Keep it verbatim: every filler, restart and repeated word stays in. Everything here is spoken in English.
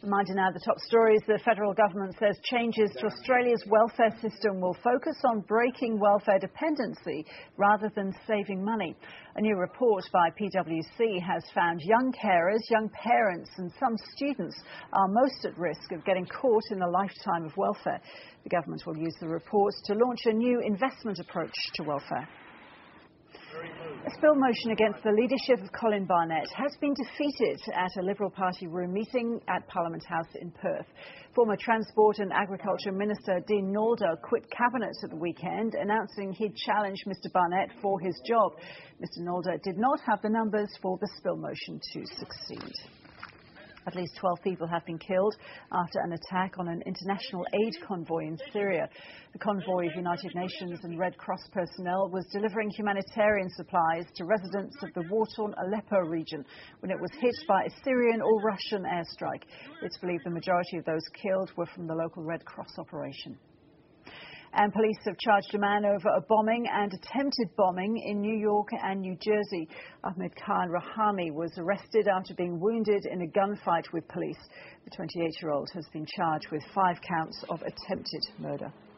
Reminder now, the top stories. The federal government says changes to Australia's welfare system will focus on breaking welfare dependency rather than saving money. A new report by P W C has found young carers, young parents and some students are most at risk of getting caught in the lifetime of welfare. The government will use the report to launch a new investment approach to welfare. A spill motion against the leadership of Colin Barnett has been defeated at a Liberal Party room meeting at Parliament House in Perth. Former Transport and Agriculture Minister Dean Nalder quit Cabinet at the weekend, announcing he'd challenge Mr Barnett for his job. Mr Nalder did not have the numbers for the spill motion to succeed. At least twelve people have been killed after an attack on an international aid convoy in Syria. The convoy of United Nations and Red Cross personnel was delivering humanitarian supplies to residents of the war-torn Aleppo region when it was hit by a Syrian or Russian airstrike. It's believed the majority of those killed were from the local Red Cross operation. And police have charged a man over a bombing and attempted bombing in New York and New Jersey. Ahmed Khan Rahami was arrested after being wounded in a gunfight with police. The twenty-eight-year-old has been charged with five counts of attempted murder.